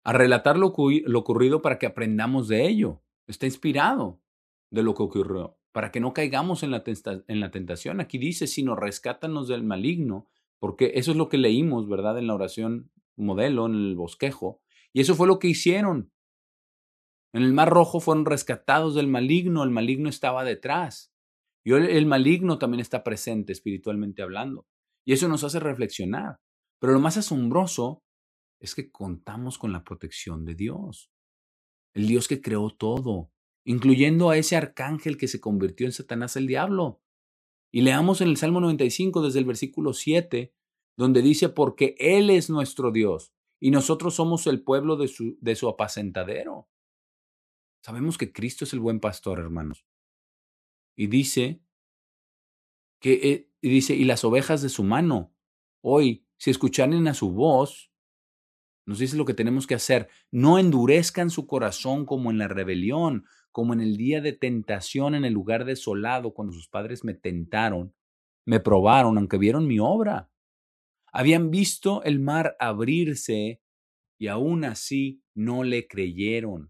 a relatar lo, lo ocurrido para que aprendamos de ello. Está inspirado de lo que ocurrió, para que no caigamos en la, tenta en la tentación. Aquí dice, sino rescátanos del maligno, porque eso es lo que leímos, ¿verdad? En la oración modelo, en el bosquejo. Y eso fue lo que hicieron. En el Mar Rojo fueron rescatados del maligno, el maligno estaba detrás. Y hoy el maligno también está presente espiritualmente hablando. Y eso nos hace reflexionar. Pero lo más asombroso es que contamos con la protección de Dios. El Dios que creó todo, incluyendo a ese arcángel que se convirtió en Satanás el diablo. Y leamos en el Salmo noventa y cinco desde el versículo siete, donde dice, porque Él es nuestro Dios y nosotros somos el pueblo de su, de su apacentadero. Sabemos que Cristo es el buen pastor, hermanos. Y dice que eh, y dice, y las ovejas de su mano. Hoy, si escucharen a su voz, nos dice lo que tenemos que hacer. No endurezcan su corazón como en la rebelión, como en el día de tentación en el lugar desolado, cuando sus padres me tentaron, me probaron, aunque vieron mi obra. Habían visto el mar abrirse y aún así no le creyeron.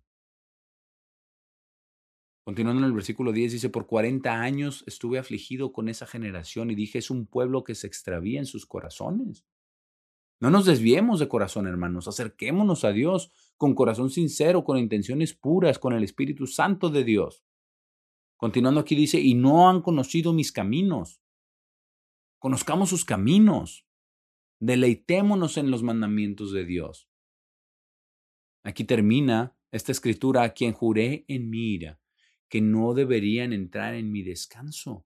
Continuando en el versículo diez, dice, por cuarenta años estuve afligido con esa generación y dije, es un pueblo que se extravía en sus corazones. No nos desviemos de corazón, hermanos, acerquémonos a Dios con corazón sincero, con intenciones puras, con el Espíritu Santo de Dios. Continuando aquí dice, y no han conocido mis caminos. Conozcamos sus caminos. Deleitémonos en los mandamientos de Dios. Aquí termina esta escritura, a quien juré en mi ira que no deberían entrar en mi descanso.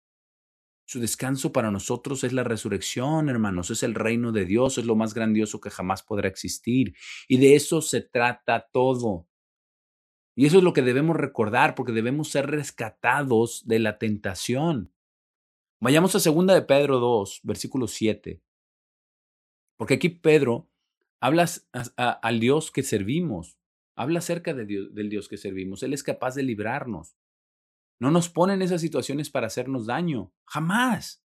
Su descanso para nosotros es la resurrección, hermanos, es el reino de Dios, es lo más grandioso que jamás podrá existir. Y de eso se trata todo. Y eso es lo que debemos recordar, porque debemos ser rescatados de la tentación. Vayamos a segunda de Pedro dos, versículo siete. Porque aquí Pedro habla a, a, al Dios que servimos, habla acerca de Dios, del Dios que servimos. Él es capaz de librarnos. No nos pone en esas situaciones para hacernos daño, jamás.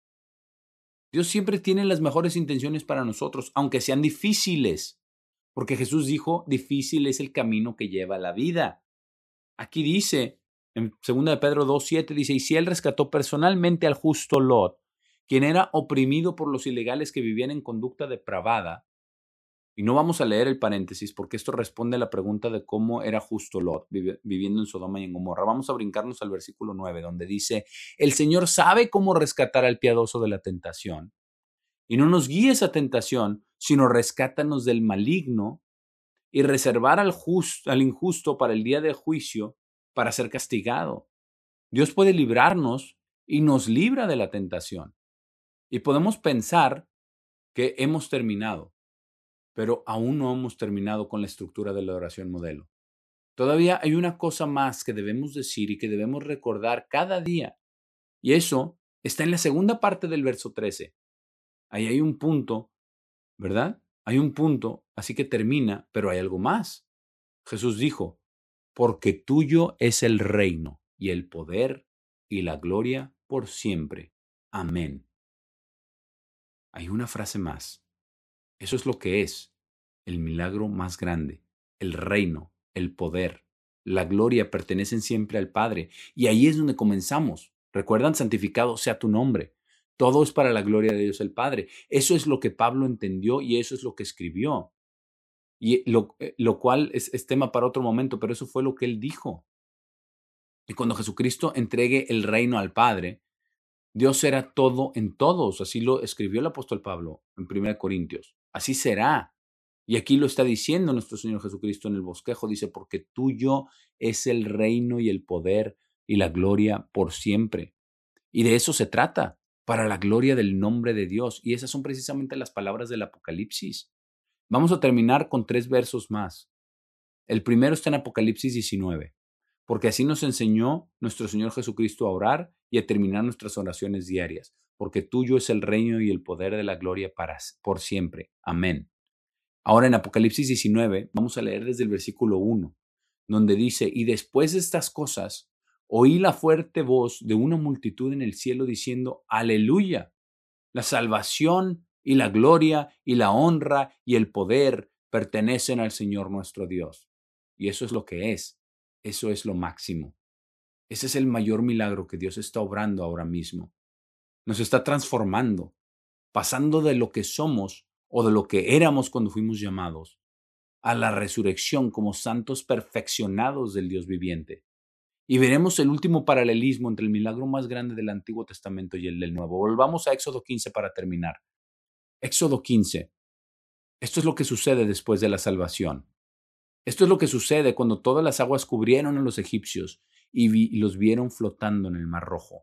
Dios siempre tiene las mejores intenciones para nosotros, aunque sean difíciles, porque Jesús dijo, difícil es el camino que lleva a la vida. Aquí dice, en segunda de Pedro dos, siete, dice, y si Él rescató personalmente al justo Lot, quien era oprimido por los ilegales que vivían en conducta depravada, y no vamos a leer el paréntesis porque esto responde a la pregunta de cómo era justo Lot viviendo en Sodoma y en Gomorra. Vamos a brincarnos al versículo nueve, donde dice, el Señor sabe cómo rescatar al piadoso de la tentación. Y no nos guíes a tentación, sino rescátanos del maligno y reservar al, just, al injusto para el día de juicio para ser castigado. Dios puede librarnos y nos libra de la tentación. Y podemos pensar que hemos terminado, pero aún no hemos terminado con la estructura de la oración modelo. Todavía hay una cosa más que debemos decir y que debemos recordar cada día. Y eso está en la segunda parte del verso trece. Ahí hay un punto, ¿verdad? Hay un punto, así que termina, pero hay algo más. Jesús dijo, porque tuyo es el reino y el poder y la gloria por siempre. Amén. Hay una frase más. Eso es lo que es el milagro más grande. El reino, el poder, la gloria pertenecen siempre al Padre. Y ahí es donde comenzamos. ¿Recuerdan? Santificado sea tu nombre. Todo es para la gloria de Dios el Padre. Eso es lo que Pablo entendió y eso es lo que escribió. Y lo, lo cual es, es tema para otro momento, pero eso fue lo que él dijo. Y cuando Jesucristo entregue el reino al Padre, Dios será todo en todos. Así lo escribió el apóstol Pablo en primera de Corintios. Así será. Y aquí lo está diciendo nuestro Señor Jesucristo en el bosquejo. Dice, porque tuyo es el reino y el poder y la gloria por siempre. Y de eso se trata, para la gloria del nombre de Dios. Y esas son precisamente las palabras del Apocalipsis. Vamos a terminar con tres versos más. El primero está en Apocalipsis diecinueve. Porque así nos enseñó nuestro Señor Jesucristo a orar y a terminar nuestras oraciones diarias. Porque tuyo es el reino y el poder de la gloria para, por siempre. Amén. Ahora en Apocalipsis diecinueve, vamos a leer desde el versículo uno, donde dice, y después de estas cosas, oí la fuerte voz de una multitud en el cielo diciendo, aleluya, la salvación y la gloria y la honra y el poder pertenecen al Señor nuestro Dios. Y eso es lo que es. Eso es lo máximo. Ese es el mayor milagro que Dios está obrando ahora mismo. Nos está transformando, pasando de lo que somos o de lo que éramos cuando fuimos llamados, a la resurrección como santos perfeccionados del Dios viviente. Y veremos el último paralelismo entre el milagro más grande del Antiguo Testamento y el del Nuevo. Volvamos a Éxodo quince para terminar. Éxodo quince. Esto es lo que sucede después de la salvación. Esto es lo que sucede cuando todas las aguas cubrieron a los egipcios y, vi, y los vieron flotando en el Mar Rojo.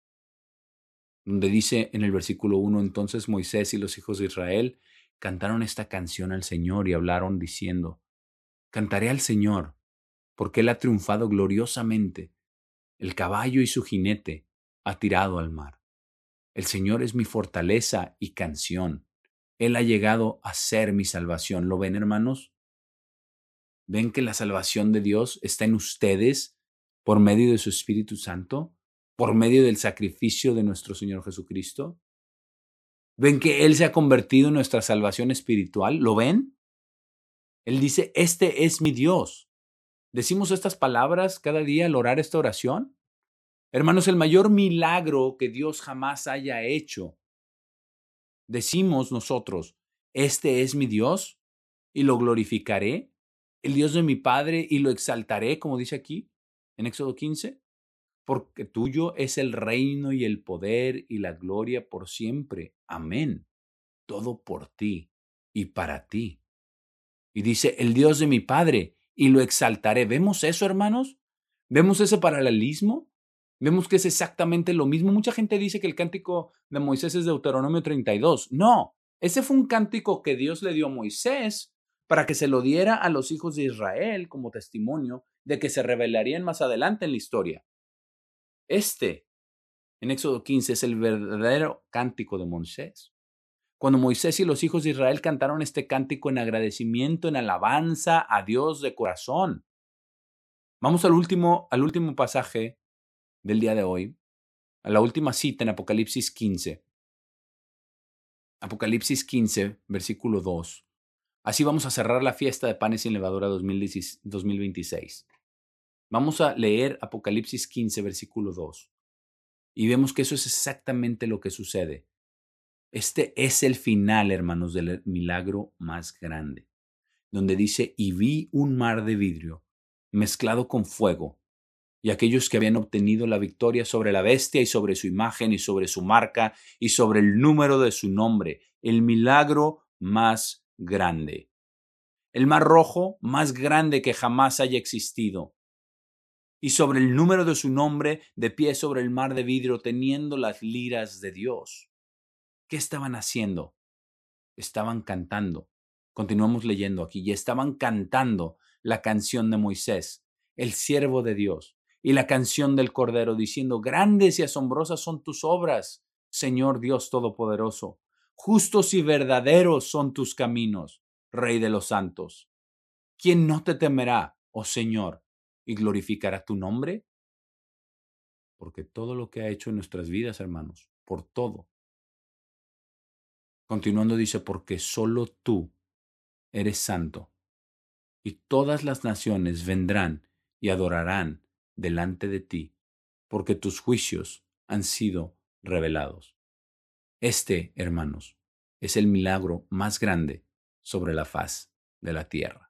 Donde dice en el versículo uno, entonces Moisés y los hijos de Israel cantaron esta canción al Señor y hablaron diciendo, cantaré al Señor, porque Él ha triunfado gloriosamente. El caballo y su jinete ha tirado al mar. El Señor es mi fortaleza y canción. Él ha llegado a ser mi salvación. ¿Lo ven, hermanos? ¿Ven que la salvación de Dios está en ustedes por medio de su Espíritu Santo? ¿Por medio del sacrificio de nuestro Señor Jesucristo? ¿Ven que Él se ha convertido en nuestra salvación espiritual? ¿Lo ven? Él dice, este es mi Dios. ¿Decimos estas palabras cada día al orar esta oración? Hermanos, el mayor milagro que Dios jamás haya hecho, decimos nosotros, este es mi Dios y lo glorificaré, el Dios de mi Padre y lo exaltaré, como dice aquí en Éxodo quince, porque tuyo es el reino y el poder y la gloria por siempre. Amén. Todo por ti y para ti. Y dice, el Dios de mi Padre y lo exaltaré. ¿Vemos eso, hermanos? ¿Vemos ese paralelismo? Vemos que es exactamente lo mismo. Mucha gente dice que el cántico de Moisés es Deuteronomio treinta y dos. No, ese fue un cántico que Dios le dio a Moisés para que se lo diera a los hijos de Israel como testimonio de que se revelarían más adelante en la historia. Este, en Éxodo quince, es el verdadero cántico de Moisés. Cuando Moisés y los hijos de Israel cantaron este cántico en agradecimiento, en alabanza a Dios de corazón. Vamos al último, al último pasaje del día de hoy, a la última cita en Apocalipsis quince. Apocalipsis quince, versículo dos. Así vamos a cerrar la fiesta de panes sin levadura dos mil veintiséis. Vamos a leer Apocalipsis quince, versículo dos. Y vemos que eso es exactamente lo que sucede. Este es el final, hermanos, del milagro más grande, donde dice, y vi un mar de vidrio mezclado con fuego, y aquellos que habían obtenido la victoria sobre la bestia y sobre su imagen y sobre su marca y sobre el número de su nombre, el milagro más grande. El mar rojo más grande que jamás haya existido. Y sobre el número de su nombre, de pie sobre el mar de vidrio, teniendo las liras de Dios. ¿Qué estaban haciendo? Estaban cantando. Continuamos leyendo aquí. Y estaban cantando la canción de Moisés, el siervo de Dios, y la canción del Cordero, diciendo, grandes y asombrosas son tus obras, Señor Dios Todopoderoso. Justos y verdaderos son tus caminos, Rey de los santos. ¿Quién no te temerá, oh Señor, y glorificará tu nombre? Porque todo lo que ha hecho en nuestras vidas, hermanos, por todo. Continuando dice, porque solo tú eres santo, y todas las naciones vendrán y adorarán delante de ti, porque tus juicios han sido revelados. Este, hermanos, es el milagro más grande sobre la faz de la tierra.